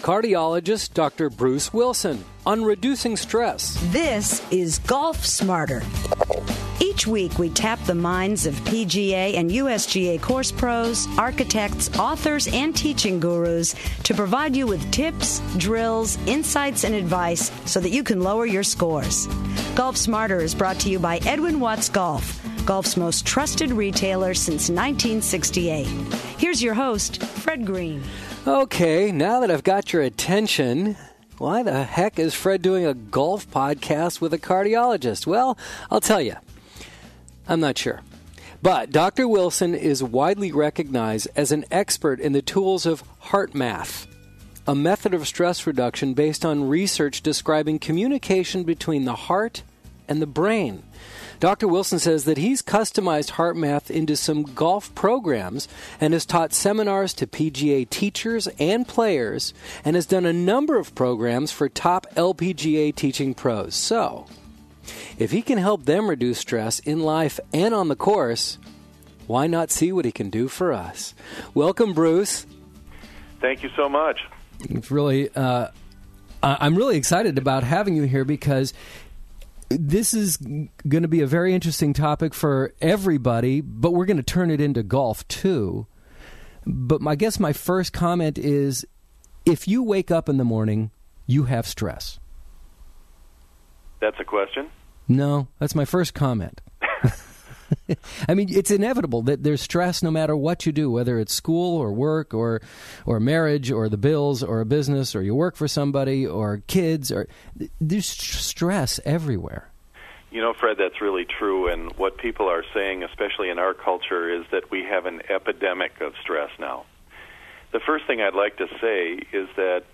cardiologist Dr. Bruce Wilson on reducing stress. This is Golf Smarter. Each week, we tap the minds of PGA and USGA course pros, architects, authors, and teaching gurus to provide you with tips, drills, insights, and advice so that you can lower your scores. Golf Smarter is brought to you by Edwin Watts Golf, golf's most trusted retailer since 1968. Here's your host, Fred Green. Okay, now that I've got your attention, why the heck is Fred doing a golf podcast with a cardiologist? Well, I'll tell you. I'm not sure. But Dr. Wilson is widely recognized as an expert in the tools of HeartMath, a method of stress reduction based on research describing communication between the heart and the brain. Dr. Wilson says that he's customized HeartMath into some golf programs and has taught seminars to PGA teachers and players and has done a number of programs for top LPGA teaching pros. So, if he can help them reduce stress in life and on the course, why not see what he can do for us? Welcome, Bruce. Thank you so much. It's really, I'm really excited about having you here because this is going to be a very interesting topic for everybody, but we're going to turn it into golf too. But I guess my first comment is, if you wake up in the morning, you have stress. That's a question? No, that's my first comment. I mean, it's inevitable that there's stress no matter what you do, whether it's school or work or marriage or the bills or a business or you work for somebody or kids. There's stress everywhere. You know, Fred, that's really true. And what people are saying, especially in our culture, is that we have an epidemic of stress now. The first thing I'd like to say is that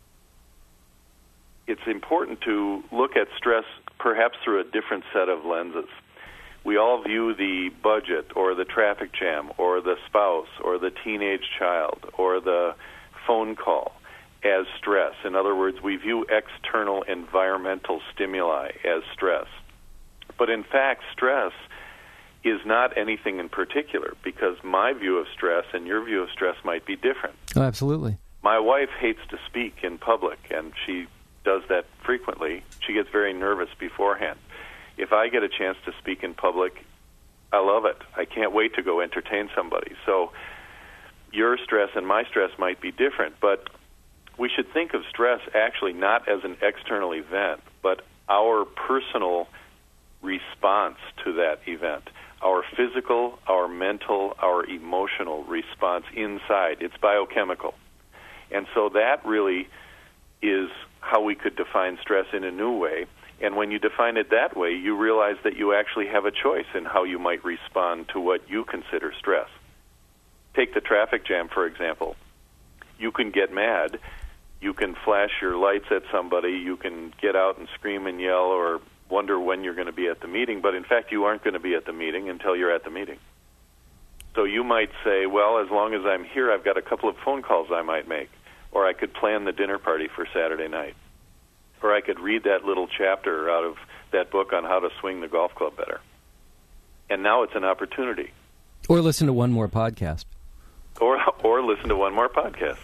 it's important to look at stress perhaps through a different set of lenses. We all view the budget or the traffic jam or the spouse or the teenage child or the phone call as stress. In other words, we view external environmental stimuli as stress. But in fact, stress is not anything in particular, because my view of stress and your view of stress might be different. Oh, absolutely. My wife hates to speak in public, and she does that frequently. She gets very nervous beforehand. If I get a chance to speak in public, I love it. I can't wait to go entertain somebody. So your stress and my stress might be different, but we should think of stress actually not as an external event, but our personal response to that event, our physical, our mental, our emotional response inside. It's biochemical. And so that really is how we could define stress in a new way. And when you define it that way, you realize that you actually have a choice in how you might respond to what you consider stress. Take the traffic jam, for example. You can get mad. You can flash your lights at somebody. You can get out and scream and yell or wonder when you're going to be at the meeting. But in fact, you aren't going to be at the meeting until you're at the meeting. So you might say, well, as long as I'm here, I've got a couple of phone calls I might make. Or I could plan the dinner party for Saturday night. Or I could read that little chapter out of that book on how to swing the golf club better. And now it's an opportunity. Or listen to one more podcast. Or listen to one more podcast.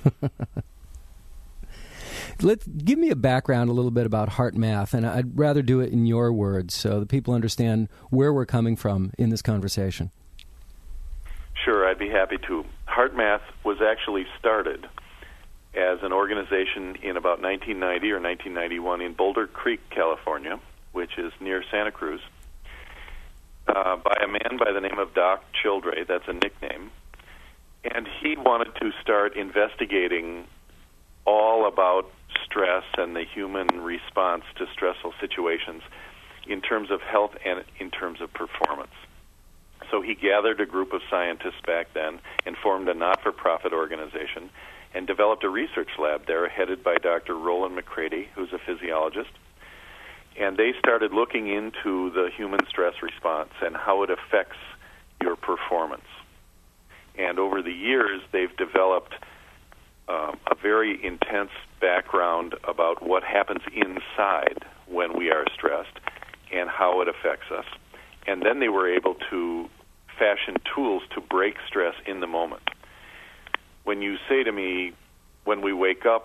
Give me a background a little bit about HeartMath, and I'd rather do it in your words so that people understand where we're coming from in this conversation. Sure, I'd be happy to. HeartMath was actually started as an organization in about 1990 or 1991 in Boulder Creek, California, which is near Santa Cruz, by a man by the name of Doc Childre. That's a nickname. And he wanted to start investigating all about stress and the human response to stressful situations in terms of health and in terms of performance. So he gathered a group of scientists back then and formed a not-for-profit organization and developed a research lab there headed by Dr. Roland McCready, who's a physiologist. And they started looking into the human stress response and how it affects your performance. And over the years, they've developed a very intense background about what happens inside when we are stressed and how it affects us. And then they were able to fashion tools to break stress in the moment. When you say to me, when we wake up,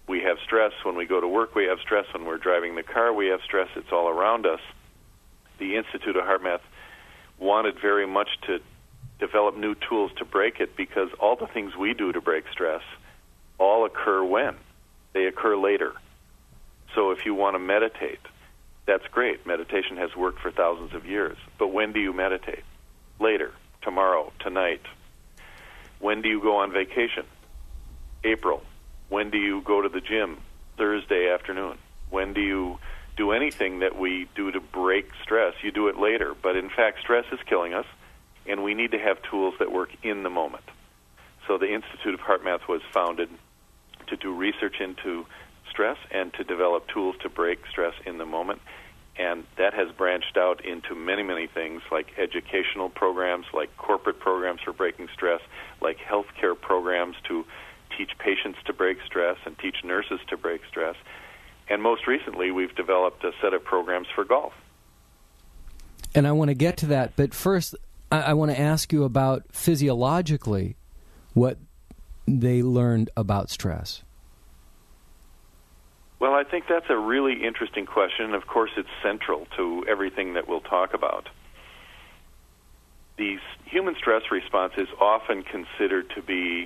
We have stress when we go to work. We have stress when we're driving the car. We have stress. It's all around us. The Institute of HeartMath wanted very much to develop new tools to break it, because all the things we do to break stress all occur when? They occur later. So if you want to meditate, that's great. Meditation has worked for thousands of years. But when do you meditate? Later, tomorrow, tonight. When do you go on vacation? April. When do you go to the gym? Thursday afternoon. When do you do anything that we do to break stress? You do it later. But in fact, stress is killing us, and we need to have tools that work in the moment. So the Institute of HeartMath was founded to do research into stress and to develop tools to break stress in the moment. And that has branched out into many, many things, like educational programs, like corporate programs for breaking stress, like healthcare programs to teach patients to break stress and teach nurses to break stress. And most recently, we've developed a set of programs for golf. And I want to get to that, but first, I want to ask you about physiologically what they learned about stress. Well, I think that's a really interesting question. Of course, it's central to everything that we'll talk about. The human stress response is often considered to be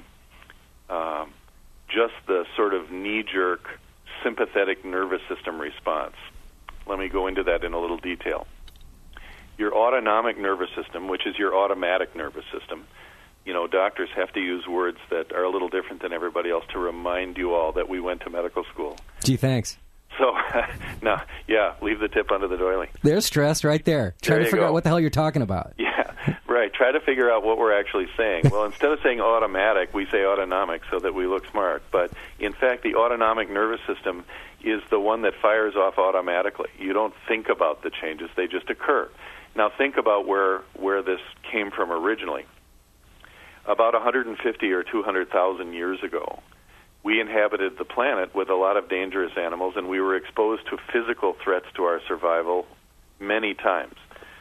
just the sort of knee-jerk sympathetic nervous system response. Let me go into that in a little detail. Your autonomic nervous system, which is your automatic nervous system, you know, doctors have to use words that are a little different than everybody else to remind you all that we went to medical school. Gee, thanks. So, no, yeah, leave the tip under the doily. There's stress right there. Try to figure out what the hell you're talking about. Yeah, right. Try to figure out what we're actually saying. Well, instead of saying automatic, we say autonomic so that we look smart. But, in fact, the autonomic nervous system is the one that fires off automatically. You don't think about the changes. They just occur. Now, think about where this came from originally. About 150 or 200,000 years ago, we inhabited the planet with a lot of dangerous animals, and we were exposed to physical threats to our survival many times.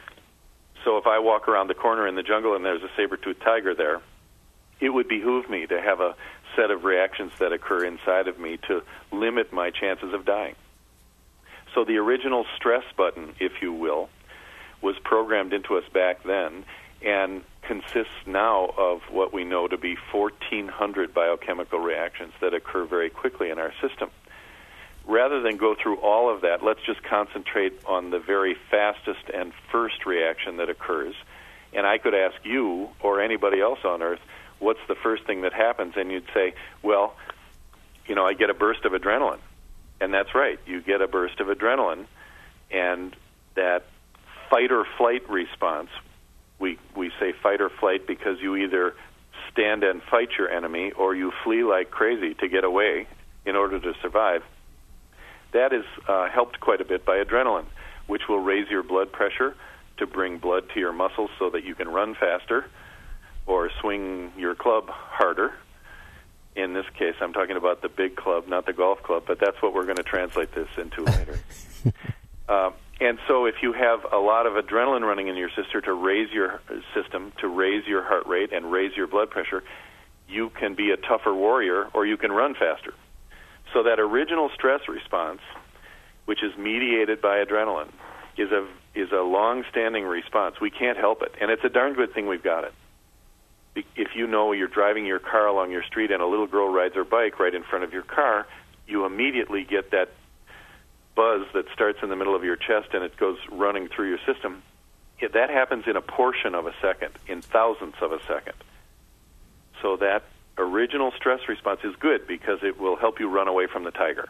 So if I walk around the corner in the jungle and there's a saber-toothed tiger there, it would behoove me to have a set of reactions that occur inside of me to limit my chances of dying. So the original stress button, if you will, was programmed into us back then and consists now of what we know to be 1,400 biochemical reactions that occur very quickly in our system. Rather than go through all of that, let's just concentrate on the very fastest and first reaction that occurs. And I could ask you or anybody else on Earth, what's the first thing that happens? And you'd say, well, you know, I get a burst of adrenaline. And that's right, you get a burst of adrenaline, and that fight or flight response, we say fight or flight because you either stand and fight your enemy or you flee like crazy to get away in order to survive. That is helped quite a bit by adrenaline, which will raise your blood pressure to bring blood to your muscles so that you can run faster or swing your club harder. In this case, I'm talking about the big club, not the golf club, but that's what we're going to translate this into later. And so if you have a lot of adrenaline running in your system to raise your heart rate and raise your blood pressure, you can be a tougher warrior or you can run faster. So that original stress response, which is mediated by adrenaline, is a long-standing response. We can't help it, and it's a darn good thing we've got it. If you know you're driving your car along your street and a little girl rides her bike right in front of your car, you immediately get that buzz that starts in the middle of your chest and it goes running through your system. That happens in a portion of a second, in thousandths of a second. So that original stress response is good because it will help you run away from the tiger.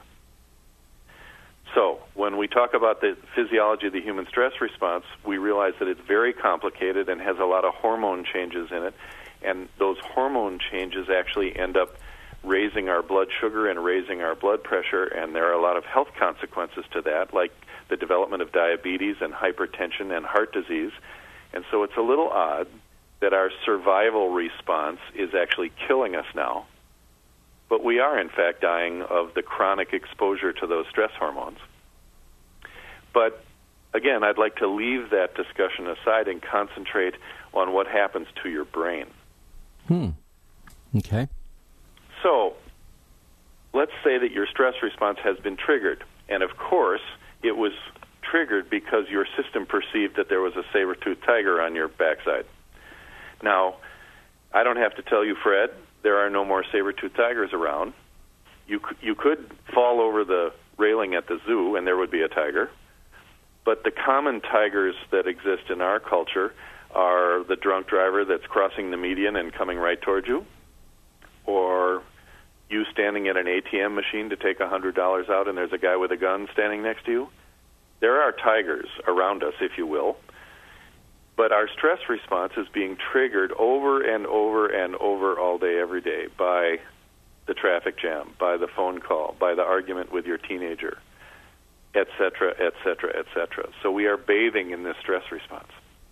So when we talk about the physiology of the human stress response, we realize that it's very complicated and has a lot of hormone changes in it. And those hormone changes actually end up raising our blood sugar and raising our blood pressure, and there are a lot of health consequences to that, like the development of diabetes and hypertension and heart disease. And so it's a little odd that our survival response is actually killing us now, but we are, in fact, dying of the chronic exposure to those stress hormones. But, again, I'd like to leave that discussion aside and concentrate on what happens to your brain. Okay. So, let's say that your stress response has been triggered, and of course it was triggered because your system perceived that there was a saber-toothed tiger on your backside. Now, I don't have to tell you, Fred, there are no more saber-toothed tigers around. You could fall over the railing at the zoo and there would be a tiger, but the common tigers that exist in our culture are the drunk driver that's crossing the median and coming right towards you, or you standing at an ATM machine to take $100 out and there's a guy with a gun standing next to you. There are tigers around us, if you will, but our stress response is being triggered over and over and over all day, every day by the traffic jam, by the phone call, by the argument with your teenager, et cetera, et cetera, et cetera. So we are bathing in this stress response.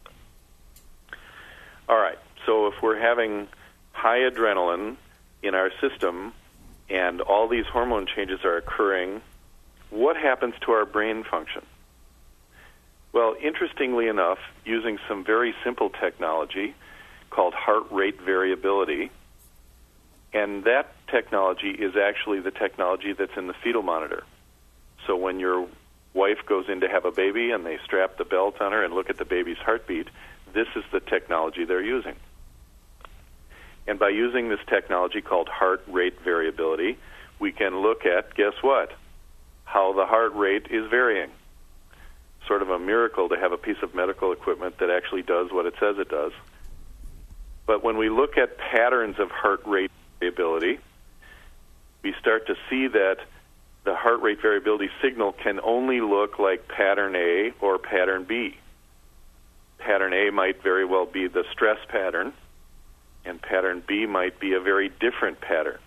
All right, so if we're having high adrenaline in our system and all these hormone changes are occurring, what happens to our brain function? Well, interestingly enough, using some very simple technology called heart rate variability, and that technology is actually the technology that's in the fetal monitor. So when your wife goes in to have a baby and they strap the belt on her and look at the baby's heartbeat, this is the technology they're using. And by using this technology called heart rate variability, we can look at, guess what, how the heart rate is varying. Sort of a miracle to have a piece of medical equipment that actually does what it says it does. But when we look at patterns of heart rate variability, we start to see that the heart rate variability signal can only look like pattern A or pattern B. Pattern A might very well be the stress pattern, and pattern B might be a very different pattern.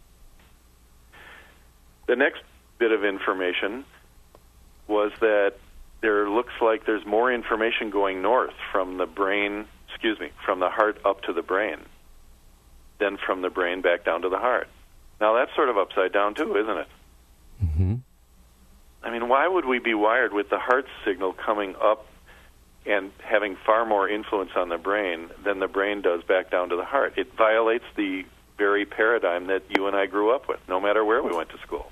The next bit of information was that there looks like there's more information going north from the from the heart up to the brain than from the brain back down to the heart. Now that's sort of upside down too, isn't it? Mm-hmm. I mean, why would we be wired with the heart signal coming up and having far more influence on the brain than the brain does back down to the heart? It violates the very paradigm that you and I grew up with, no matter where we went to school.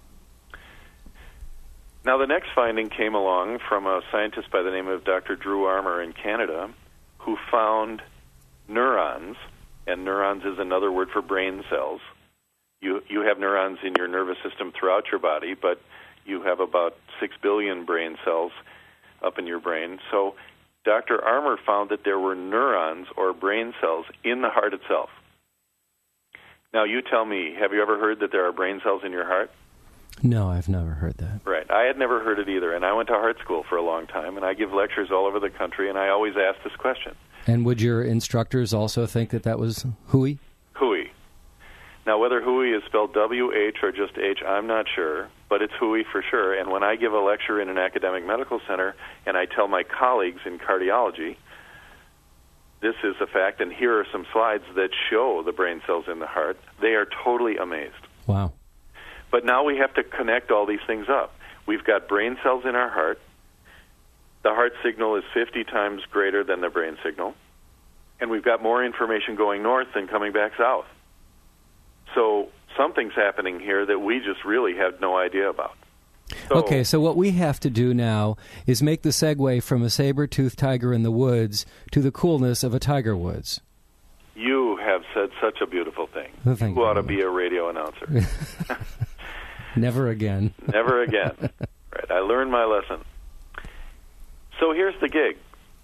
Now, the next finding came along from a scientist by the name of Dr. Drew Armour in Canada, who found neurons, and neurons is another word for brain cells. You have neurons in your nervous system throughout your body, but you have about 6 billion brain cells up in your brain. So Dr. Armour found that there were neurons or brain cells in the heart itself. Now, you tell me, have you ever heard that there are brain cells in your heart? No, I've never heard that. Right. I had never heard it either, and I went to heart school for a long time, and I give lectures all over the country, and I always ask this question. And would your instructors also think that that was hooey? Hooey. Now, whether hooey is spelled W-H or just H, I'm not sure, but it's hooey for sure. And when I give a lecture in an academic medical center and I tell my colleagues in cardiology, this is a fact, and here are some slides that show the brain cells in the heart, they are totally amazed. Wow. But now we have to connect all these things up. We've got brain cells in our heart. The heart signal is 50 times greater than the brain signal. And we've got more information going north than coming back south. So something's happening here that we just really had no idea about. Okay, so what we have to do now is make the segue from a saber-toothed tiger in the woods to the coolness of a tiger woods. You have said such a beautiful thing. Well, thank you you ought to be a radio announcer. Never again. Never again. Right, I learned my lesson. So here's the gig.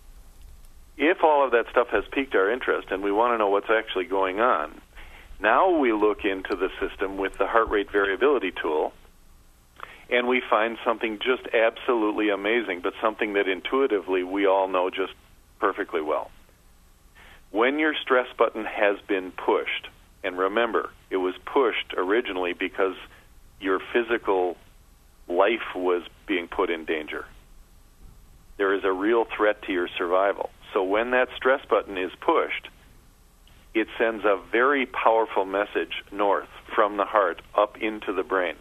If all of that stuff has piqued our interest and we want to know what's actually going on, now we look into the system with the heart rate variability tool, and we find something just absolutely amazing, but something that intuitively we all know just perfectly well. When your stress button has been pushed, and remember, it was pushed originally because your physical life was being put in danger. There is a real threat to your survival. So when that stress button is pushed, it sends a very powerful message north from the heart up into the brain.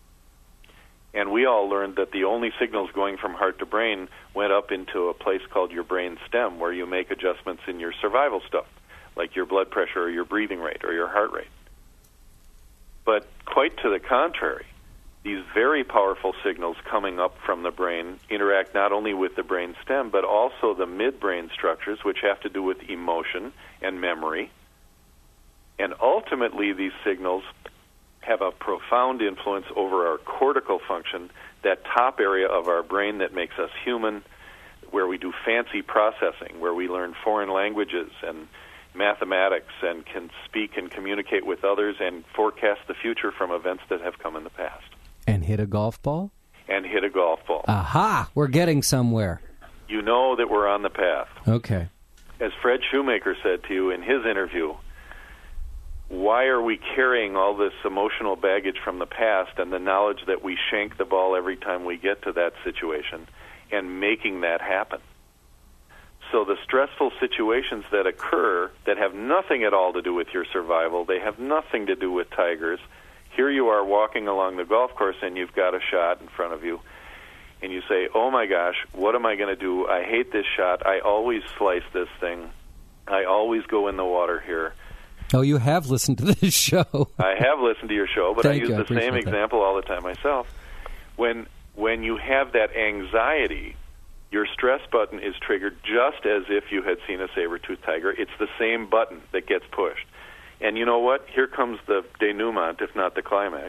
And we all learned that the only signals going from heart to brain went up into a place called your brain stem, where you make adjustments in your survival stuff, like your blood pressure or your breathing rate or your heart rate. But quite to the contrary, these very powerful signals coming up from the brain interact not only with the brain stem, but also the midbrain structures, which have to do with emotion and memory. And ultimately, these signals have a profound influence over our cortical function, that top area of our brain that makes us human, where we do fancy processing, where we learn foreign languages and mathematics and can speak and communicate with others and forecast the future from events that have come in the past. And hit a golf ball? And hit a golf ball. Aha! We're getting somewhere. You know that we're on the path. Okay. As Fred Shoemaker said to you in his interview, why are we carrying all this emotional baggage from the past and the knowledge that we shank the ball every time we get to that situation and making that happen? So the stressful situations that occur that have nothing at all to do with your survival, they have nothing to do with tigers. Here you are walking along the golf course and you've got a shot in front of you. And you say, oh my gosh, what am I going to do? I hate this shot. I always slice this thing. I always go in the water here. Oh, you have listened to this show. I have listened to your show, but Thank I use you. the same example all the time myself. When you have that anxiety, your stress button is triggered just as if you had seen a saber-toothed tiger. It's the same button that gets pushed. And you know what? Here comes the denouement, if not the climax.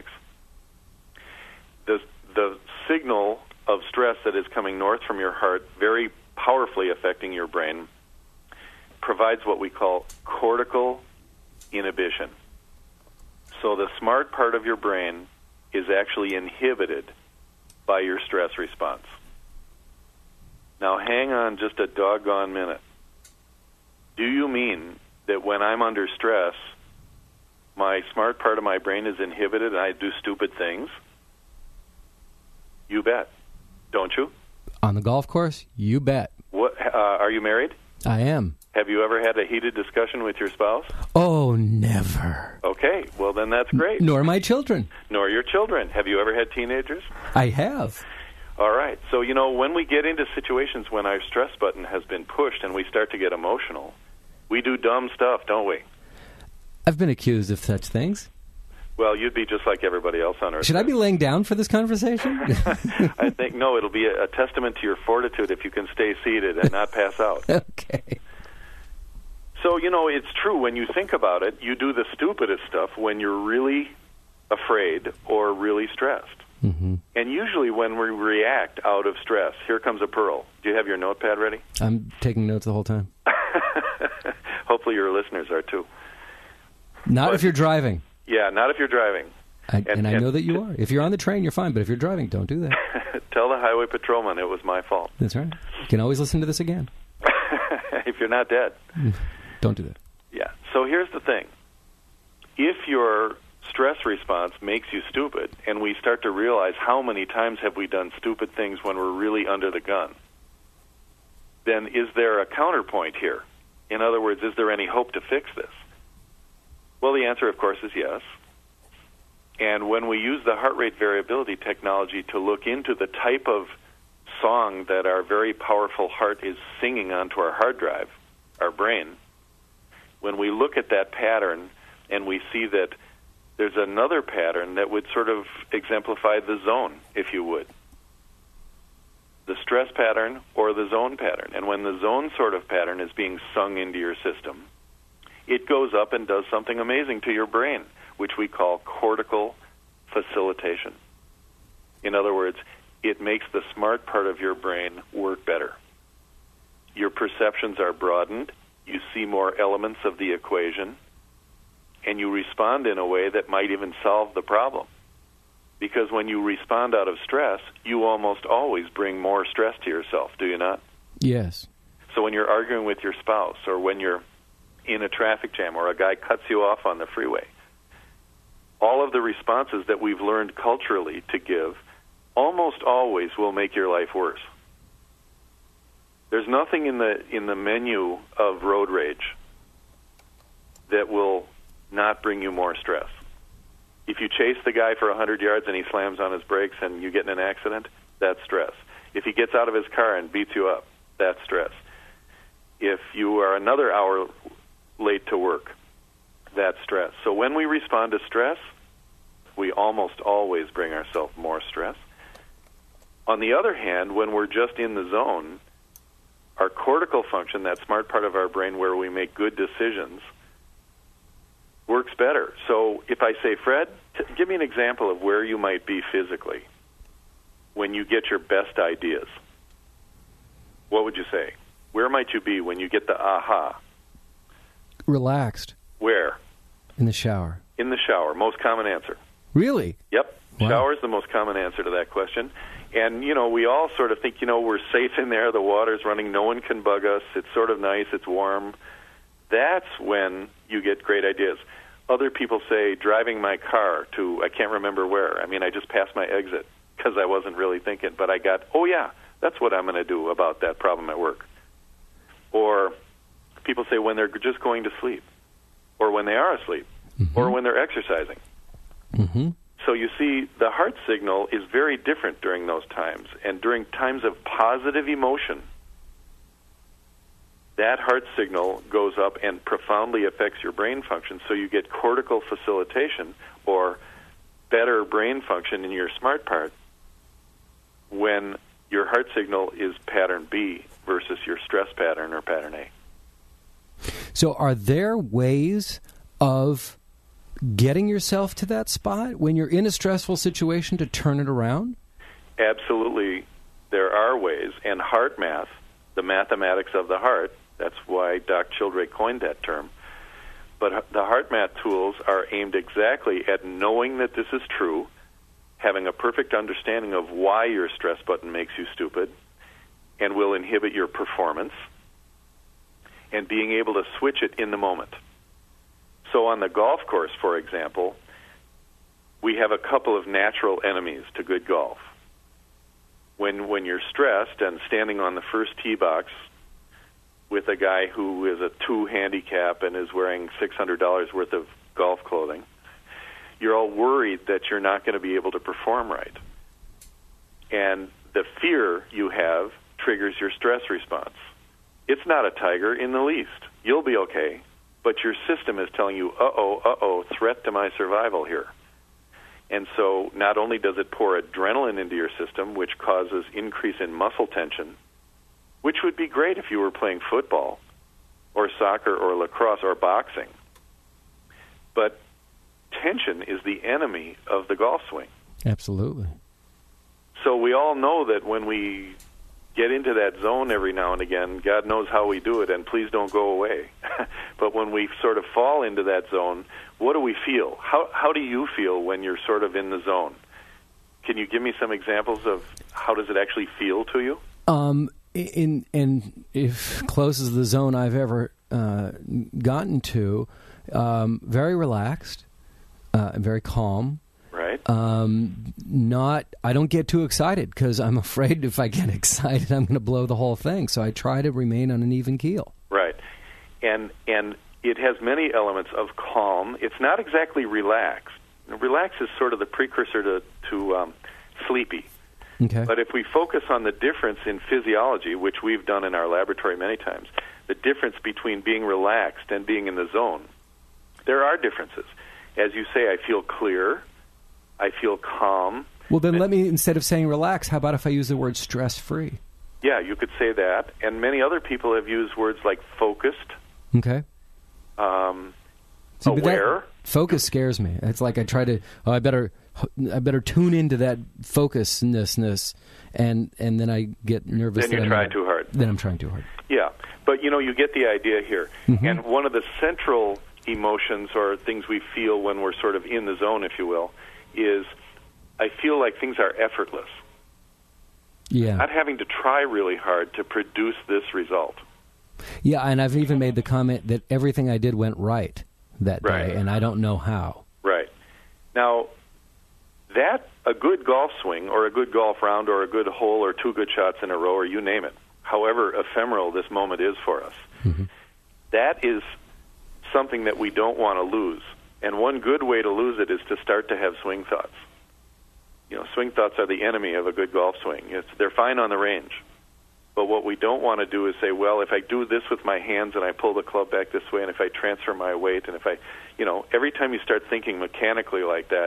The signal of stress that is coming north from your heart, very powerfully affecting your brain, provides what we call cortical inhibition. So the smart part of your brain is actually inhibited by your stress response. Now hang on just a doggone minute. Do you mean that when I'm under stress, my smart part of my brain is inhibited and I do stupid things? You bet. Don't you? On the golf course? You bet. What? Are you married? I am. Have you ever had a heated discussion with your spouse? Oh, never. Okay, well then that's great. Nor my children. Nor your children. Have you ever had teenagers? I have. All right. So, when we get into situations when our stress button has been pushed and we start to get emotional, we do dumb stuff, don't we? I've been accused of such things. Well, you'd be just like everybody else on Earth. Should I be laying down for this conversation? I think, no, it'll be a testament to your fortitude if you can stay seated and not pass out. Okay. So, it's true. When you think about it, you do the stupidest stuff when you're really afraid or really stressed. Mm-hmm. And usually when we react out of stress, here comes a pearl. Do you have your notepad ready? I'm taking notes the whole time. Hopefully your listeners are too. Not if you're driving. Yeah, not if you're driving. And I know that you are. If you're on the train, you're fine. But if you're driving, don't do that. Tell the highway patrolman it was my fault. That's right. You can always listen to this again. If you're not dead. Don't do that. Yeah. So here's the thing. If your stress response makes you stupid, and we start to realize how many times have we done stupid things when we're really under the gun, then is there a counterpoint here? In other words, is there any hope to fix this? Well, the answer, of course, is yes. And when we use the heart rate variability technology to look into the type of song that our very powerful heart is singing onto our hard drive, our brain, when we look at that pattern and we see that there's another pattern that would sort of exemplify the zone, if you would. The stress pattern or the zone pattern. And when the zone sort of pattern is being sung into your system, it goes up and does something amazing to your brain, which we call cortical facilitation. In other words, it makes the smart part of your brain work better. Your perceptions are broadened, you see more elements of the equation, and you respond in a way that might even solve the problem. Because when you respond out of stress, you almost always bring more stress to yourself, do you not? Yes. So when you're arguing with your spouse, or when you're in a traffic jam, or a guy cuts you off on the freeway, all of the responses that we've learned culturally to give almost always will make your life worse. There's nothing in the menu of road rage that will not bring you more stress. If you chase the guy for 100 yards and he slams on his brakes and you get in an accident, that's stress. If he gets out of his car and beats you up, that's stress. If you are another hour late to work, that's stress. So when we respond to stress, we almost always bring ourselves more stress. On the other hand, when we're just in the zone, our cortical function, that smart part of our brain where we make good decisions, works better. So if I say, Fred, give me an example of where you might be physically when you get your best ideas. What would you say? Where might you be when you get the aha? Relaxed. Where? In the shower. In the shower. Most common answer. Really? Yep. Wow. Shower is the most common answer to that question. And, we all sort of think, we're safe in there. The water's running. No one can bug us. It's sort of nice. It's warm. That's when you get great ideas. Other people say driving my car to, I can't remember where. I just passed my exit because I wasn't really thinking. But I got, oh, yeah, that's what I'm going to do about that problem at work. Or people say when they're just going to sleep, or when they are asleep, or when they're exercising. Mm-hmm. So you see, the heart signal is very different during those times. And during times of positive emotion, that heart signal goes up and profoundly affects your brain function. So you get cortical facilitation, or better brain function in your smart part, when your heart signal is pattern B versus your stress pattern or pattern A. So are there ways of getting yourself to that spot when you're in a stressful situation to turn it around? Absolutely, there are ways. And heart math, the mathematics of the heart, that's why Doc Childrake coined that term. But the heart math tools are aimed exactly at knowing that this is true, having a perfect understanding of why your stress button makes you stupid and will inhibit your performance, and being able to switch it in the moment. So on the golf course, for example, we have a couple of natural enemies to good golf. When you're stressed and standing on the first tee box with a guy who is a 2 handicap and is wearing $600 worth of golf clothing, you're all worried that you're not going to be able to perform right. And the fear you have triggers your stress response. It's not a tiger in the least. You'll be okay. But your system is telling you, threat to my survival here. And so not only does it pour adrenaline into your system, which causes increase in muscle tension, which would be great if you were playing football or soccer or lacrosse or boxing. But tension is the enemy of the golf swing. Absolutely. So we all know that when we get into that zone every now and again, God knows how we do it, and please don't go away. But when we sort of fall into that zone, what do we feel? How do you feel when you're sort of in the zone? Can you give me some examples of how does it actually feel to you? In if close as the zone I've ever gotten to, very relaxed, very calm. Right. I don't get too excited because I'm afraid if I get excited, I'm going to blow the whole thing. So I try to remain on an even keel. Right. And it has many elements of calm. It's not exactly relaxed. Relax is sort of the precursor to sleepy. Okay. But if we focus on the difference in physiology, which we've done in our laboratory many times, the difference between being relaxed and being in the zone, there are differences. As you say, I feel clear. I feel calm. Well, then let me, instead of saying relax, how about if I use the word stress-free? Yeah, you could say that. And many other people have used words like focused. Okay. Aware. Focus scares me. It's like I try to, I better tune into that focusness, and then I get nervous. Then you try too hard. Then I'm trying too hard. Yeah. But, you get the idea here. Mm-hmm. And one of the central emotions or things we feel when we're sort of in the zone, if you will, is I feel like things are effortless. Yeah. Not having to try really hard to produce this result. Yeah, and I've even made the comment that everything I did went right that right. day, and I don't know how. Right. Now, a good golf swing or a good golf round or a good hole or 2 good shots in a row or you name it, however ephemeral this moment is for us, mm-hmm. that is something that we don't want to lose. And one good way to lose it is to start to have swing thoughts. Swing thoughts are the enemy of a good golf swing. They're fine on the range. But what we don't want to do is say, well, if I do this with my hands and I pull the club back this way and if I transfer my weight and if I, every time you start thinking mechanically like that,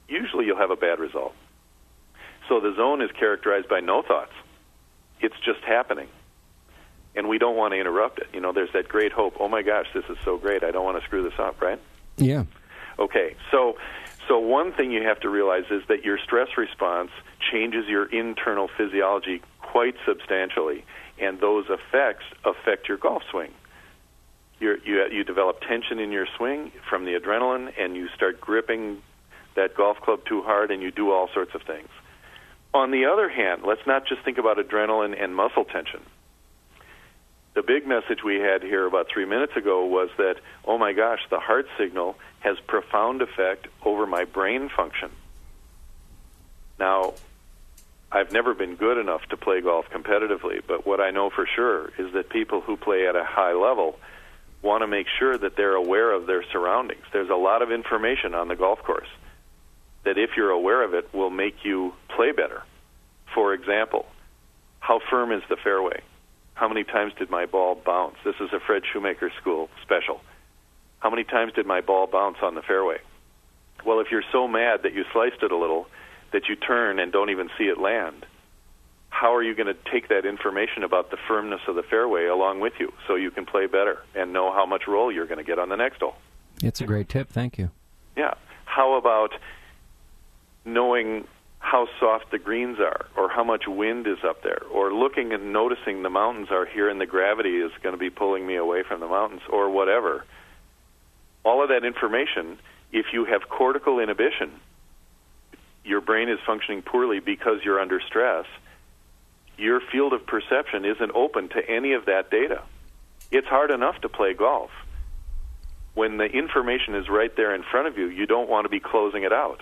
usually you'll have a bad result. So the zone is characterized by no thoughts. It's just happening. And we don't want to interrupt it. There's that great hope. Oh, my gosh, this is so great. I don't want to screw this up, right? Yeah. Okay, so one thing you have to realize is that your stress response changes your internal physiology quite substantially, and those effects affect your golf swing. You develop tension in your swing from the adrenaline, and you start gripping that golf club too hard, and you do all sorts of things. On the other hand, let's not just think about adrenaline and muscle tension. The big message we had here about 3 minutes ago was that, oh my gosh, the heart signal has profound effect over my brain function. Now, I've never been good enough to play golf competitively, but what I know for sure is that people who play at a high level want to make sure that they're aware of their surroundings. There's a lot of information on the golf course that, if you're aware of it, will make you play better. For example, how firm is the fairway? How many times did my ball bounce? This is a Fred Shoemaker School special. How many times did my ball bounce on the fairway? Well, if you're so mad that you sliced it a little that you turn and don't even see it land, how are you going to take that information about the firmness of the fairway along with you so you can play better and know how much roll you're going to get on the next hole? It's a great tip. Thank you. Yeah. How about knowing how soft the greens are, or how much wind is up there, or looking and noticing the mountains are here and the gravity is going to be pulling me away from the mountains, or whatever. All of that information, if you have cortical inhibition, your brain is functioning poorly because you're under stress, your field of perception isn't open to any of that data. It's hard enough to play golf. When the information is right there in front of you, you don't want to be closing it out.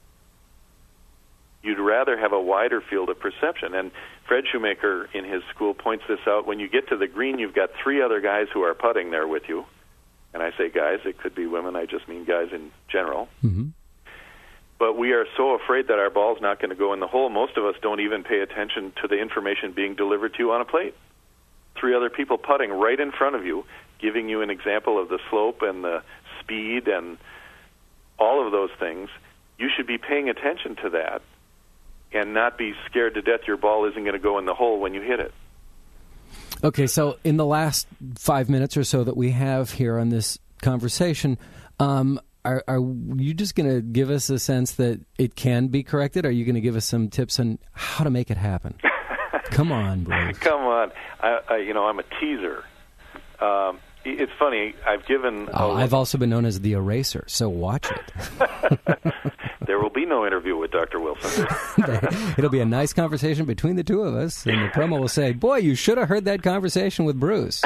You'd rather have a wider field of perception. And Fred Shoemaker in his school points this out. When you get to the green, you've got three other guys who are putting there with you. And I say guys, it could be women. I just mean guys in general. Mm-hmm. But we are so afraid that our ball's not going to go in the hole, most of us don't even pay attention to the information being delivered to you on a plate. Three other people putting right in front of you, giving you an example of the slope and the speed and all of those things. You should be paying attention to that and not be scared to death your ball isn't going to go in the hole when you hit it. Okay, so in the last 5 minutes or so that we have here on this conversation, are you just going to give us a sense that it can be corrected? Are you going to give us some tips on how to make it happen? Come on, Bruce. Come on. I'm a teaser. It's funny. I've given... I've also been known as the eraser, so watch it. There will be no interview with Dr. Wilson. It'll be a nice conversation between the two of us, and the promo will say, boy, you should have heard that conversation with Bruce.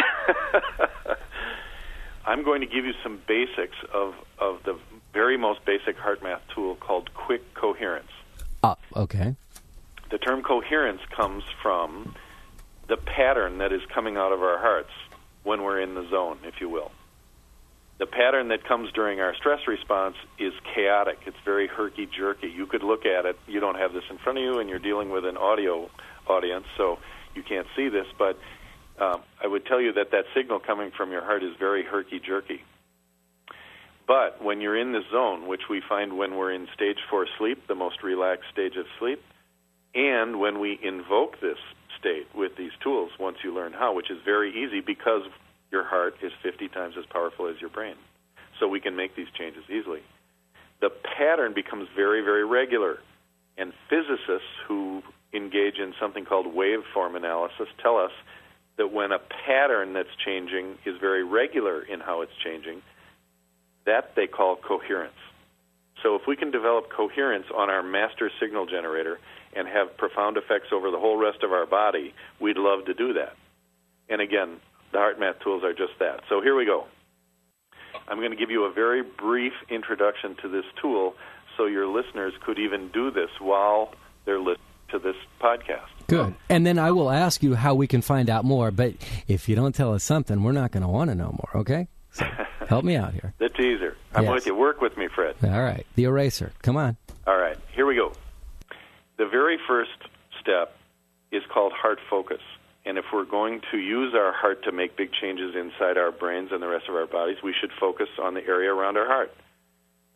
I'm going to give you some basics of the very most basic heart math tool called quick coherence. Okay. The term coherence comes from the pattern that is coming out of our hearts when we're in the zone, if you will. The pattern that comes during our stress response is chaotic. It's very herky-jerky. You could look at it. You don't have this in front of you, and you're dealing with an audio audience, so you can't see this, but I would tell you that signal coming from your heart is very herky-jerky. But when you're in this zone, which we find when we're in stage 4 sleep, the most relaxed stage of sleep, and when we invoke this state with these tools, once you learn how, which is very easy because your heart is 50 times as powerful as your brain. So we can make these changes easily. The pattern becomes very, very regular. And physicists who engage in something called waveform analysis tell us that when a pattern that's changing is very regular in how it's changing, that they call coherence. So if we can develop coherence on our master signal generator and have profound effects over the whole rest of our body, we'd love to do that. And again, the heart math tools are just that. So here we go. I'm going to give you a very brief introduction to this tool so your listeners could even do this while they're listening to this podcast. Good. And then I will ask you how we can find out more, but if you don't tell us something, we're not going to want to know more, okay? So help me out here. The teaser. I'm with you. Work with me, Fred. All right. The eraser. Come on. All right. Here we go. The very first step is called heart focus. And if we're going to use our heart to make big changes inside our brains and the rest of our bodies, we should focus on the area around our heart.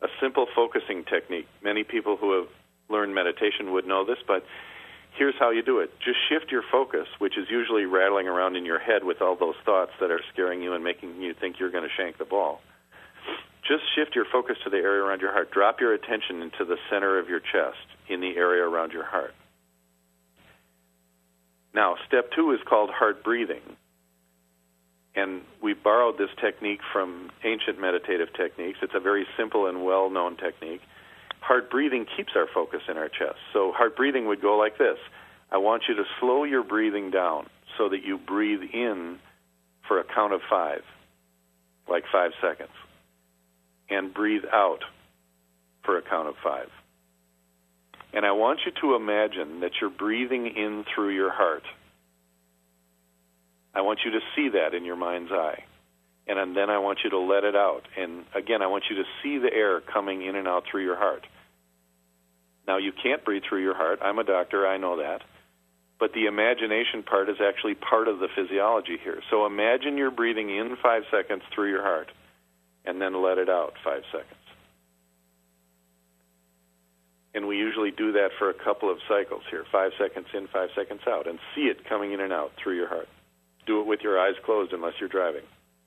a simple focusing technique. Many people who have learned meditation would know this, but here's how you do it. Just shift your focus, which is usually rattling around in your head with all those thoughts that are scaring you and making you think you're going to shank the ball. Just shift your focus to the area around your heart. Drop your attention into the center of your chest in the area around your heart. Now, step 2 is called heart breathing. And we borrowed this technique from ancient meditative techniques. It's a very simple and well-known technique. Heart breathing keeps our focus in our chest. So heart breathing would go like this. I want you to slow your breathing down so that you breathe in for a count of 5, like 5 seconds, and breathe out for a count of 5. And I want you to imagine that you're breathing in through your heart. I want you to see that in your mind's eye. And then I want you to let it out. And again, I want you to see the air coming in and out through your heart. Now, you can't breathe through your heart. I'm a doctor, I know that. But the imagination part is actually part of the physiology here. So imagine you're breathing in 5 seconds through your heart, and then let it out 5 seconds. And we usually do that for a couple of cycles here, 5 seconds in, 5 seconds out, and see it coming in and out through your heart. Do it with your eyes closed unless you're driving.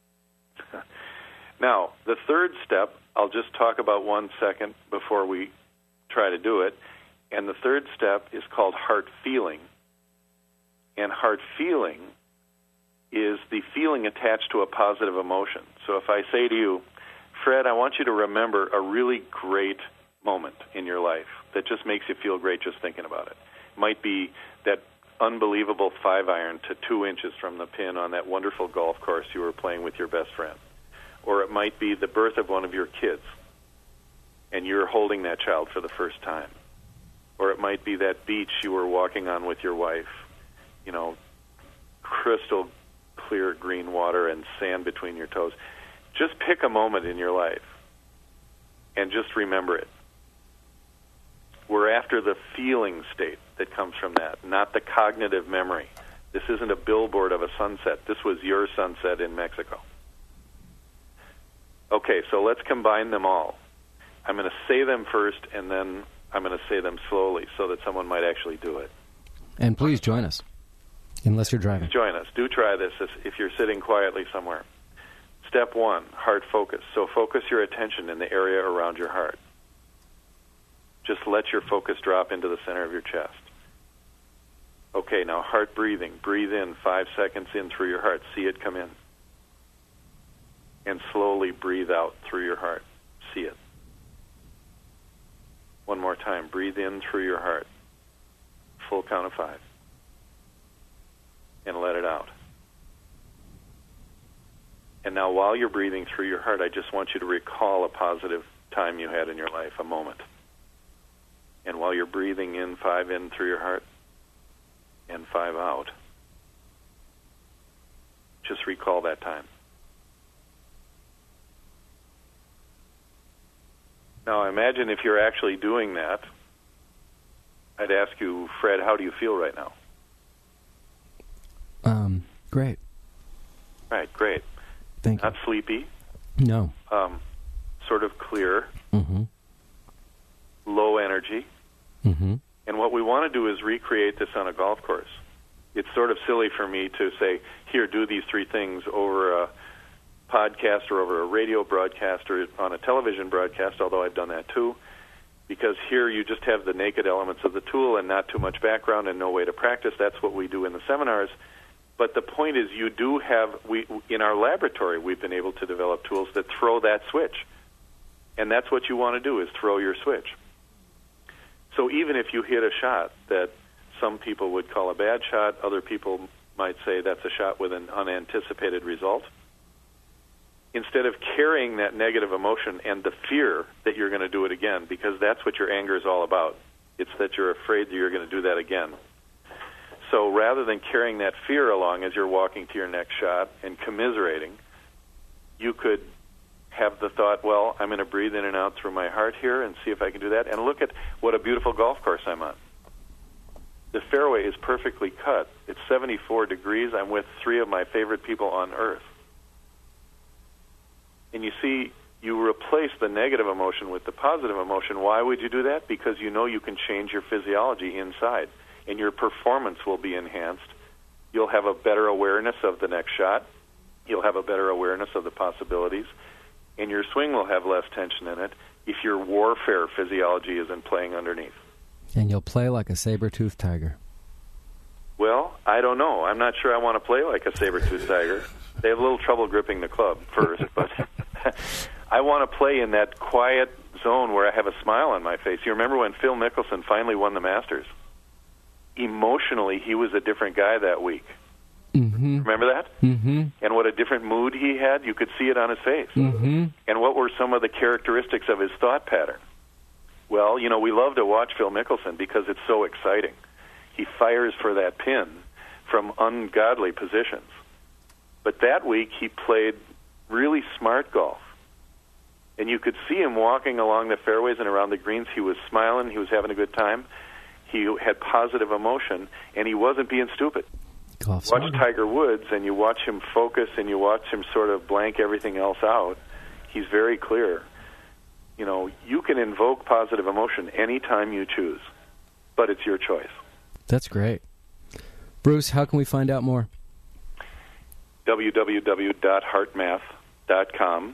Now, the third step, I'll just talk about 1 second before we try to do it. And the third step is called heart feeling. And heart feeling is the feeling attached to a positive emotion. So if I say to you, Fred, I want you to remember a really great moment in your life that just makes you feel great just thinking about it. It might be that unbelievable 5-iron to 2 inches from the pin on that wonderful golf course you were playing with your best friend. Or it might be the birth of one of your kids, and you're holding that child for the first time. Or it might be that beach you were walking on with your wife, you know, crystal clear green water and sand between your toes. Just pick a moment in your life and just remember it. We're after the feeling state that comes from that, not the cognitive memory. This isn't a billboard of a sunset. This was your sunset in Mexico. Okay, so let's combine them all. I'm going to say them first, and then I'm going to say them slowly so that someone might actually do it. And please join us, unless you're driving. Join us. Do try this if you're sitting quietly somewhere. Step 1, heart focus. So focus your attention in the area around your heart. Just let your focus drop into the center of your chest. Okay, now heart breathing. Breathe in 5 seconds in through your heart. See it come in. And slowly breathe out through your heart. See it. One more time. Breathe in through your heart. Full count of 5. And let it out. And now while you're breathing through your heart, I just want you to recall a positive time you had in your life, a moment. And while you're breathing in 5 in through your heart and 5 out, just recall that time. Now imagine if you're actually doing that, I'd ask you, Fred, how do you feel right now? Great. Right, great. Thank you. Not sleepy. No. Sort of clear. Mm-hmm. Low energy. Mm-hmm. And what we want to do is recreate this on a golf course. It's sort of silly for me to say, here, do these 3 things over a podcast or over a radio broadcast or on a television broadcast, although I've done that too, because here you just have the naked elements of the tool and not too much background and no way to practice. That's what we do in the seminars. But the point is you do have, in our laboratory, we've been able to develop tools that throw that switch. And that's what you want to do, is throw your switch. So even if you hit a shot that some people would call a bad shot, other people might say that's a shot with an unanticipated result, instead of carrying that negative emotion and the fear that you're going to do it again, because that's what your anger is all about. It's that you're afraid that you're going to do that again. So rather than carrying that fear along as you're walking to your next shot and commiserating, you could have the thought, well, I'm going to breathe in and out through my heart here and see if I can do that. And look at what a beautiful golf course I'm on. The fairway is perfectly cut. It's 74 degrees. I'm with 3 of my favorite people on earth. And you see, you replace the negative emotion with the positive emotion. Why would you do that? Because you know you can change your physiology inside, and your performance will be enhanced. You'll have a better awareness of the next shot. You'll have a better awareness of the possibilities, and your swing will have less tension in it if your warfare physiology isn't playing underneath. And you'll play like a saber-toothed tiger. Well, I don't know. I'm not sure I want to play like a saber-toothed tiger. They have a little trouble gripping the club first, but I want to play in that quiet zone where I have a smile on my face. You remember when Phil Mickelson finally won the Masters? Emotionally, he was a different guy that week. Mm-hmm. Remember that? Mm-hmm. And what a different mood he had. You could see it on his face. Mm-hmm. And what were some of the characteristics of his thought pattern? Well, you know, we love to watch Phil Mickelson because it's so exciting. He fires for that pin from ungodly positions. But that week, he played really smart golf. And you could see him walking along the fairways and around the greens. He was smiling. He was having a good time. He had positive emotion, and he wasn't being stupid. Watch Tiger Woods, and you watch him focus, and you watch him sort of blank everything else out. He's very clear. You know, you can invoke positive emotion anytime you choose, but it's your choice. That's great. Bruce, how can we find out more? www.heartmath.com,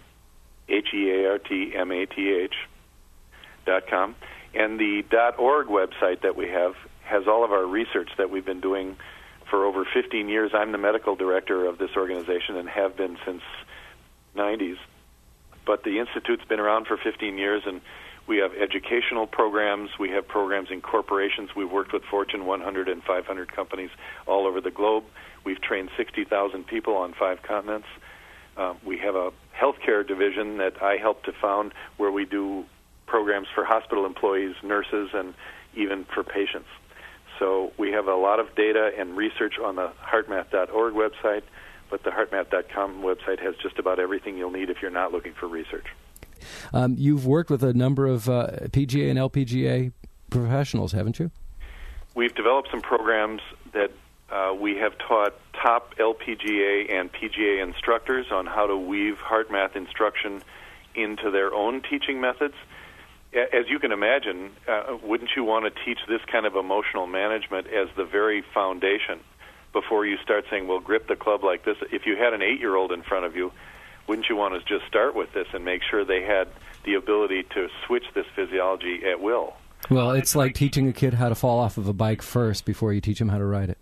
HEARTMATH.com. And the .org website that we have has all of our research that we've been doing for over 15 years. I'm the medical director of this organization and have been since the 90s. But the Institute's been around for 15 years, and we have educational programs. We have programs in corporations. We've worked with Fortune 100 and 500 companies all over the globe. We've trained 60,000 people on 5 continents. We have a healthcare division that I helped to found where we do programs for hospital employees, nurses, and even for patients. So we have a lot of data and research on the heartmath.org website, but the heartmath.com website has just about everything you'll need if you're not looking for research. You've worked with a number of PGA and LPGA professionals, haven't you? We've developed some programs that we have taught top LPGA and PGA instructors on how to weave HeartMath instruction into their own teaching methods. As you can imagine, wouldn't you want to teach this kind of emotional management as the very foundation before you start saying, well, grip the club like this? If you had an 8-year-old in front of you, wouldn't you want to just start with this and make sure they had the ability to switch this physiology at will? Well, it's like teaching a kid how to fall off of a bike first before you teach them how to ride it.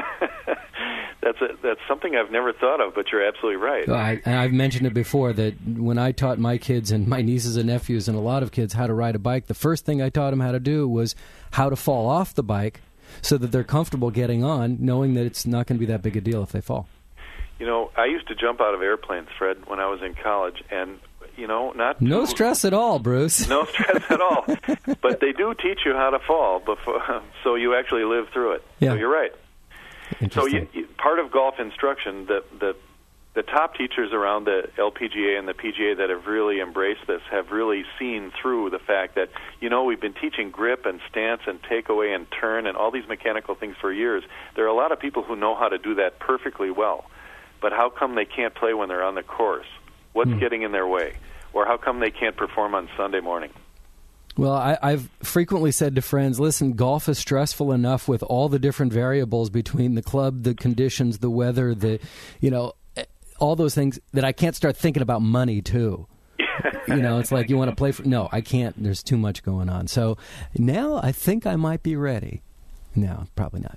That's something I've never thought of, but you're absolutely right. I've mentioned it before that when I taught my kids and my nieces and nephews and a lot of kids how to ride a bike, the first thing I taught them how to do was how to fall off the bike so that they're comfortable getting on, knowing that it's not going to be that big a deal if they fall. You know, I used to jump out of airplanes, Fred, when I was in college, and, you know, no stress at all, Bruce. No stress at all. But they do teach you how to fall before, so you actually live through it. Yeah. So you're right. So part of golf instruction, the top teachers around the LPGA and the PGA that have really embraced this have really seen through the fact that, you know, we've been teaching grip and stance and takeaway and turn and all these mechanical things for years. There are a lot of people who know how to do that perfectly well. But how come they can't play when they're on the course? What's getting in their way? Or how come they can't perform on Sunday morning? Well, I've frequently said to friends, listen, golf is stressful enough with all the different variables between the club, the conditions, the weather, all those things that I can't start thinking about money, too. It's like you want to play for... No, I can't. There's too much going on. So now I think I might be ready. No, probably not.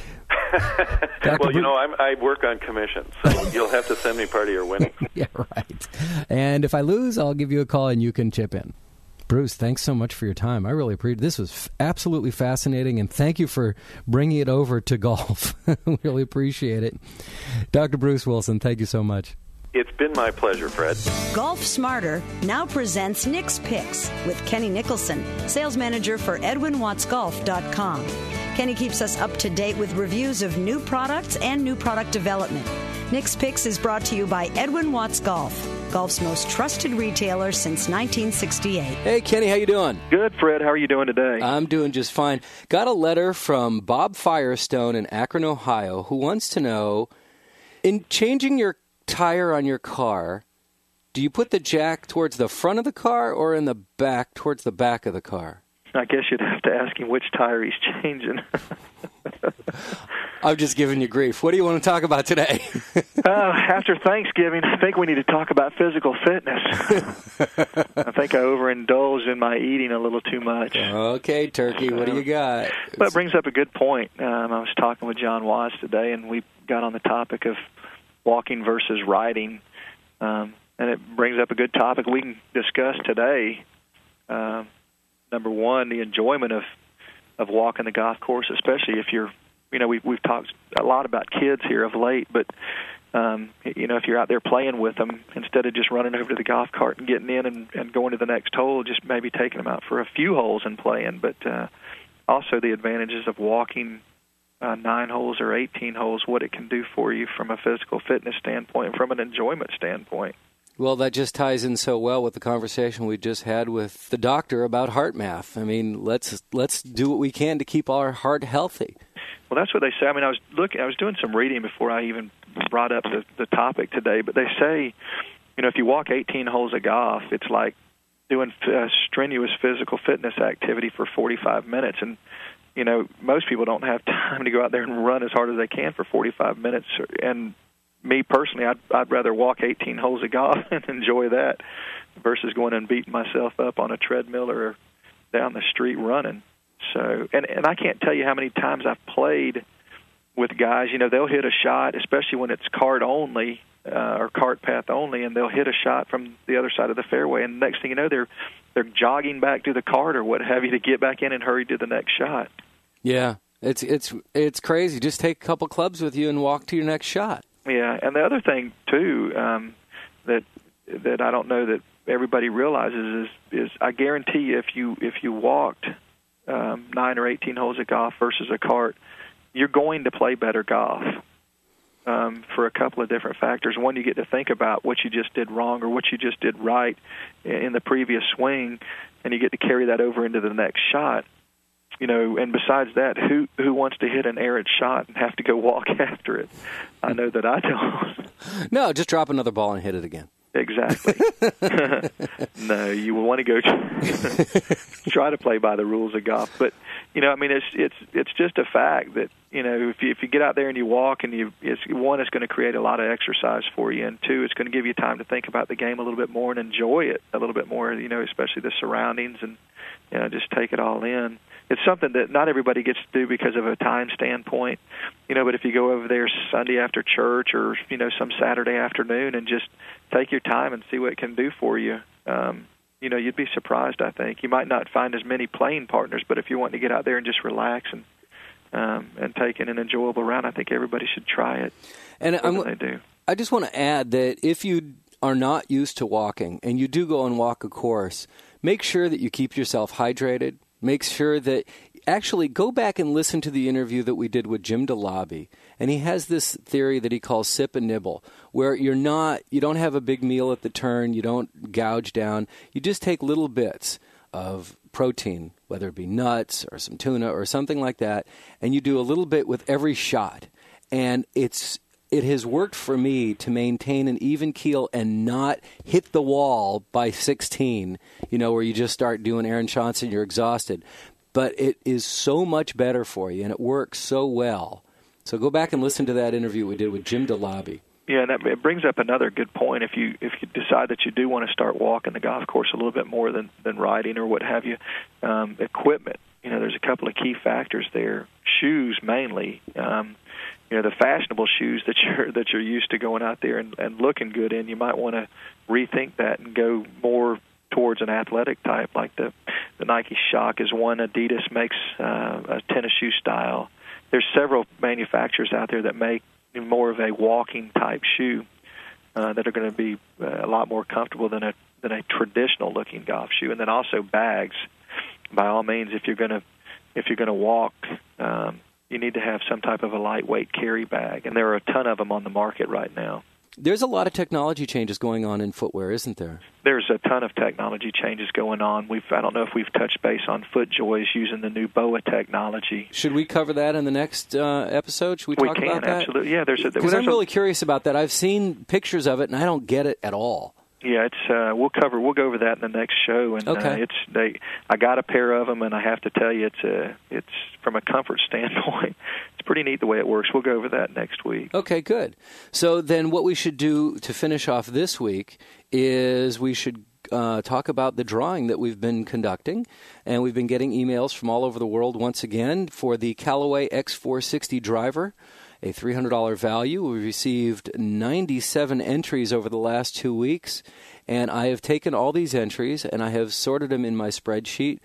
Well, I work on commission, so you'll have to send me part of your winnings. Yeah, right. And if I lose, I'll give you a call and you can chip in. Bruce, thanks so much for your time. I really appreciate it. This was absolutely fascinating, and thank you for bringing it over to golf. Really appreciate it. Dr. Bruce Wilson, thank you so much. It's been my pleasure, Fred. Golf Smarter now presents Nick's Picks with Kenny Nicholson, sales manager for EdwinWattsGolf.com. Kenny keeps us up to date with reviews of new products and new product development. Nick's Picks is brought to you by Edwin Watts Golf, golf's most trusted retailer since 1968. Hey, Kenny, how you doing? Good, Fred. How are you doing today? I'm doing just fine. Got a letter from Bob Firestone in Akron, Ohio, who wants to know, in changing your tire on your car, Do you put the jack towards the front of the car or in the back, towards the back of the car? I guess you'd have to ask him which tire he's changing. I'm just giving you grief. What do you want to talk about today? After Thanksgiving, I think we need to talk about physical fitness. I think I overindulged in my eating a little too much. Okay, Turkey, what do you got? Well, it brings up a good point. I was talking with John Watts today, and we got on the topic of walking versus riding. And it brings up a good topic we can discuss today. Number one, the enjoyment of walking the golf course, especially if you're, we've talked a lot about kids here of late, but, if you're out there playing with them, instead of just running over to the golf cart and getting in and going to the next hole, just maybe taking them out for a few holes and playing. But also the advantages of walking 9 holes or 18 holes, what it can do for you from a physical fitness standpoint and from an enjoyment standpoint. Well, that just ties in so well with the conversation we just had with the doctor about heart math. I mean, let's do what we can to keep our heart healthy. Well, that's what they say. I mean, I was doing some reading before I even brought up the topic today, but they say, if you walk 18 holes of golf, it's like doing strenuous physical fitness activity for 45 minutes. And, most people don't have time to go out there and run as hard as they can for 45 minutes. And me personally, I'd rather walk 18 holes of golf and enjoy that versus going and beating myself up on a treadmill or down the street running. So, and I can't tell you how many times I've played with guys. They'll hit a shot, especially when it's cart only or cart path only, and they'll hit a shot from the other side of the fairway. And the next thing you know, they're jogging back to the cart or what have you to get back in and hurry to the next shot. Yeah, it's crazy. Just take a couple clubs with you and walk to your next shot. Yeah, and the other thing too that I don't know that everybody realizes is I guarantee you if you walked 9 or 18 holes of golf versus a cart, you're going to play better golf for a couple of different factors. One, you get to think about what you just did wrong or what you just did right in the previous swing, and you get to carry that over into the next shot. And besides that, who wants to hit an errant shot and have to go walk after it? I know that I don't. No, just drop another ball and hit it again. Exactly. No, you will want to go try to play by the rules of golf. But it's just a fact that if you get out there and you walk and it's going to create a lot of exercise for you, and two, it's going to give you time to think about the game a little bit more and enjoy it a little bit more. Especially the surroundings and just take it all in. It's something that not everybody gets to do because of a time standpoint, but if you go over there Sunday after church or, some Saturday afternoon and just take your time and see what it can do for you, you'd be surprised, I think. You might not find as many playing partners, but if you want to get out there and just relax and take in an enjoyable round, I think everybody should try it. And they do. I just want to add that if you are not used to walking and you do go and walk a course, make sure that you keep yourself hydrated. Make sure that actually go back and listen to the interview that we did with Jim DeLobby. And he has this theory that he calls sip and nibble, where you don't have a big meal at the turn, you don't gouge down, you just take little bits of protein, whether it be nuts or some tuna or something like that, and you do a little bit with every shot. And it has worked for me to maintain an even keel and not hit the wall by 16, where you just start doing errant shots and you're exhausted. But it is so much better for you, and it works so well. So go back and listen to that interview we did with Jim DeLobby. Yeah, and it brings up another good point. If you decide that you do want to start walking the golf course a little bit more than riding or what have you, equipment. There's a couple of key factors there. Shoes mainly. The fashionable shoes that you're used to going out there and looking good in, you might want to rethink that and go more towards an athletic type, like the Nike Shock is one. Adidas makes a tennis shoe style. There's several manufacturers out there that make more of a walking type shoe that are going to be a lot more comfortable than a traditional looking golf shoe. And then also bags. By all means, if you're going to walk, you need to have some type of a lightweight carry bag, and there are a ton of them on the market right now. There's a lot of technology changes going on in footwear, isn't there? There's a ton of technology changes going on. I don't know if we've touched base on FootJoys using the new BOA technology. Should we cover that in the next episode? Should we talk about that? Absolutely. Yeah, because I'm really curious about that. I've seen pictures of it, and I don't get it at all. Yeah, it's we'll go over that in the next show, and okay. I got a pair of them, and I have to tell you, it's from a comfort standpoint, it's pretty neat the way it works. We'll go over that next week. Okay, good. So then, what we should do to finish off this week is we should talk about the drawing that we've been conducting, and we've been getting emails from all over the world once again for the Callaway X460 driver. A $300 value. We received 97 entries over the last 2 weeks, and I have taken all these entries and I have sorted them in my spreadsheet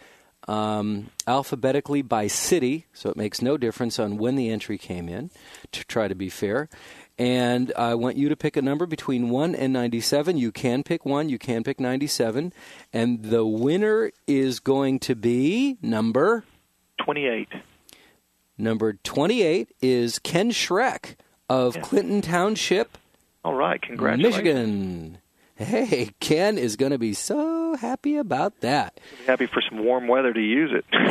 alphabetically by city, so it makes no difference on when the entry came in, to try to be fair. And I want you to pick a number between 1 and 97. You can pick 1, you can pick 97, and the winner is going to be number 28. Number 28 is Ken Schreck of Clinton Township, all right, congratulations. Michigan. Hey, Ken is going to be so happy about that. Happy for some warm weather to use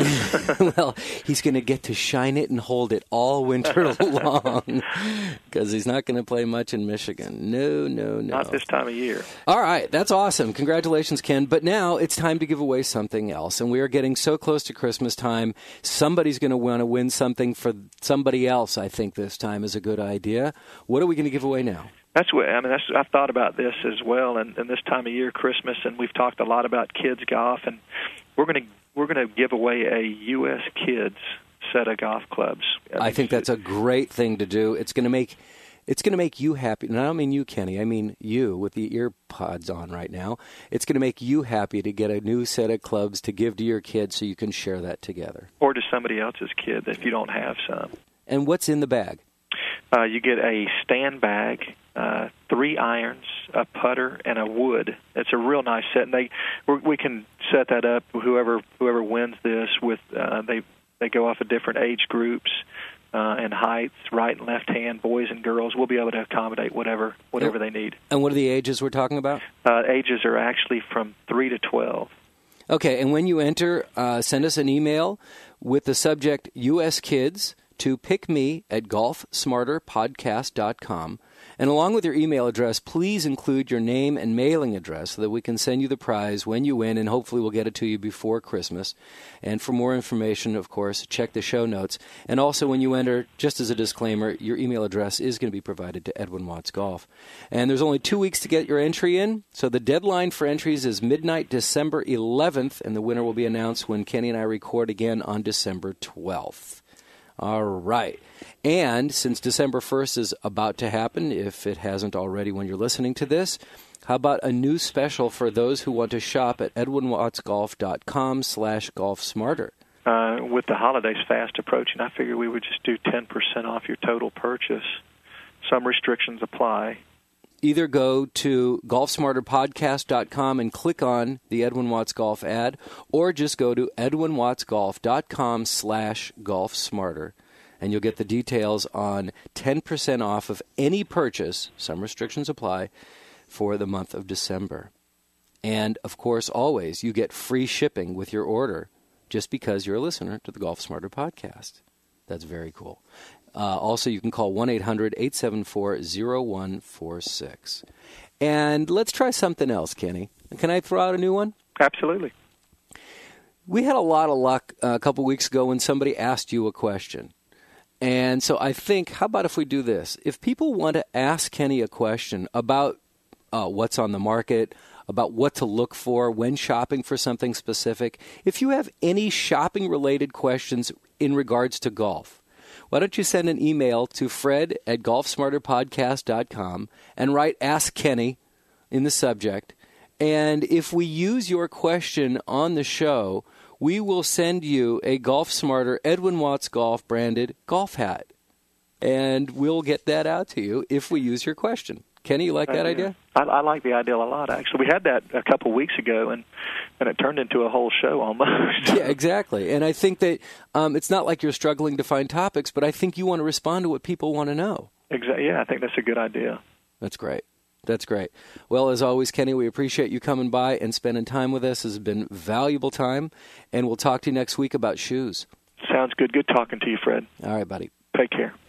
it. Well, he's going to get to shine it and hold it all winter long because he's not going to play much in Michigan. No. Not this time of year. All right, that's awesome. Congratulations, Ken. But now it's time to give away something else, and we are getting so close to Christmas time. Somebody's going to want to win something for somebody else, I think this time is a good idea. What are we going to give away now? I've thought about this as well, and this time of year, Christmas, and we've talked a lot about kids golf, and we're going to give away a U.S. Kids set of golf clubs. I think that's a great thing to do. It's going to make you happy. And I don't mean you, Kenny. I mean you with the ear pods on right now. It's going to make you happy to get a new set of clubs to give to your kids so you can share that together. Or to somebody else's kid if you don't have some. And what's in the bag? You get a stand bag, 3 irons, a putter, and a wood. It's a real nice set, and we can set that up. Whoever wins this with they go off of different age groups and heights, right and left hand, boys and girls. We'll be able to accommodate whatever they need. And what are the ages we're talking about? Ages are actually from 3 to 12. Okay, and when you enter, send us an email with the subject U.S. Kids to pickme@golfsmarterpodcast.com. And along with your email address, please include your name and mailing address so that we can send you the prize when you win, and hopefully we'll get it to you before Christmas. And for more information, of course, check the show notes. And also when you enter, just as a disclaimer, your email address is going to be provided to Edwin Watts Golf. And there's only 2 weeks to get your entry in, so the deadline for entries is midnight December 11th, and the winner will be announced when Kenny and I record again on December 12th. All right. And since December 1st is about to happen, if it hasn't already when you're listening to this, how about a new special for those who want to shop at edwinwattsgolf.com/golfsmarter? With the holidays fast approaching, I figured we would just do 10% off your total purchase. Some restrictions apply. Either go to golfsmarterpodcast.com and click on the Edwin Watts Golf ad, or just go to edwinwattsgolf.com/golfsmarter, and you'll get the details on 10% off of any purchase, some restrictions apply, for the month of December. And, of course, always, you get free shipping with your order just because you're a listener to the Golf Smarter podcast. That's very cool. Also, you can call 1-800-874-0146. And let's try something else, Kenny. Can I throw out a new one? Absolutely. We had a lot of luck a couple weeks ago when somebody asked you a question. And so I think, how about if we do this? If people want to ask Kenny a question about what's on the market, about what to look for when shopping for something specific, if you have any shopping-related questions in regards to golf, why don't you send an email to fred@golfsmarterpodcast.com and write Ask Kenny in the subject. And if we use your question on the show, we will send you a Golf Smarter Edwin Watts Golf branded golf hat. And we'll get that out to you if we use your question. Kenny, you like that idea? I like the idea a lot, actually. We had that a couple of weeks ago, and it turned into a whole show almost. Yeah, exactly. And I think that it's not like you're struggling to find topics, but I think you want to respond to what people want to know. Exactly. Yeah, I think that's a good idea. That's great. That's great. Well, as always, Kenny, we appreciate you coming by and spending time with us. It's been valuable time, and we'll talk to you next week about shoes. Sounds good. Good talking to you, Fred. All right, buddy. Take care.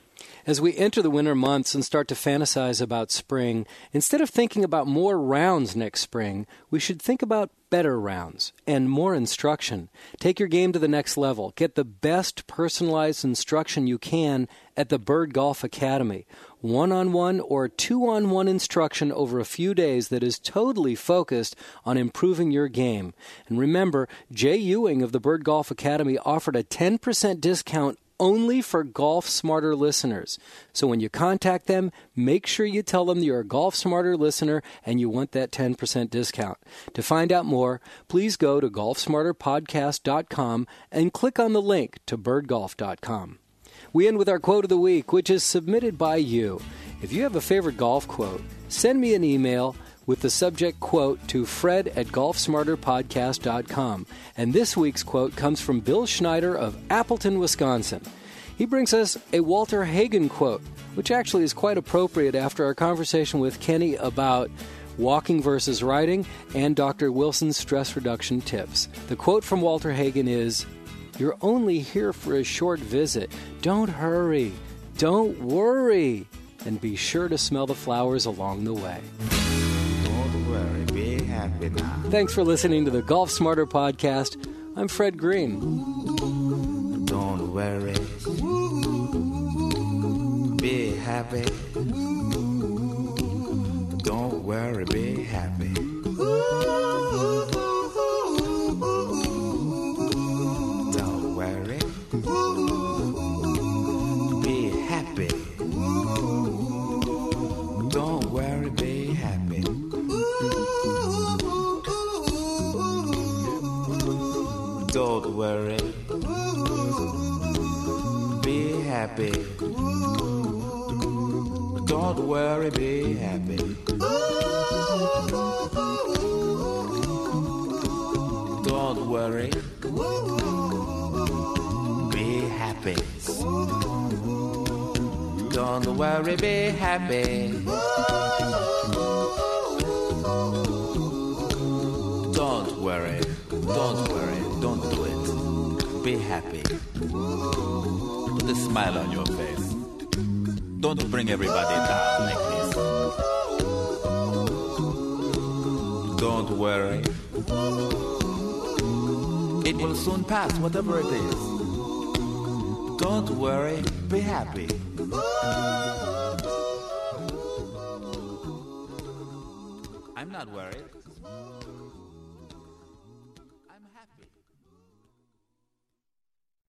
As we enter the winter months and start to fantasize about spring, instead of thinking about more rounds next spring, we should think about better rounds and more instruction. Take your game to the next level. Get the best personalized instruction you can at the Bird Golf Academy. One-on-one or two-on-one instruction over a few days that is totally focused on improving your game. And remember, Jay Ewing of the Bird Golf Academy offered a 10% discount only for Golf Smarter listeners. So when you contact them, make sure you tell them you're a Golf Smarter listener and you want that 10% discount. To find out more, please go to golfsmarterpodcast.com and click on the link to birdgolf.com. We end with our quote of the week, which is submitted by you. If you have a favorite golf quote, send me an email with the subject quote to fred@golfsmarterpodcast.com. And this week's quote comes from Bill Schneider of Appleton, Wisconsin. He brings us a Walter Hagen quote, which actually is quite appropriate after our conversation with Kenny about walking versus riding and Dr. Wilson's stress reduction tips. The quote from Walter Hagen is, "You're only here for a short visit. Don't hurry. Don't worry. And be sure to smell the flowers along the way." Be happy now. Thanks for listening to the Golf Smarter Podcast. I'm Fred Green. Don't worry. Be happy. Don't worry, be happy. Don't worry. Be happy. Don't worry, be happy. Don't worry. Be happy. Don't worry, be happy. Don't worry. Be happy. Don't worry, be happy. Don't worry. Don't worry. Don't do it. Be happy. Put a smile on your face. Don't bring everybody down like this. Don't worry. It will soon pass, whatever it is. Don't worry. Be happy. I'm not worried.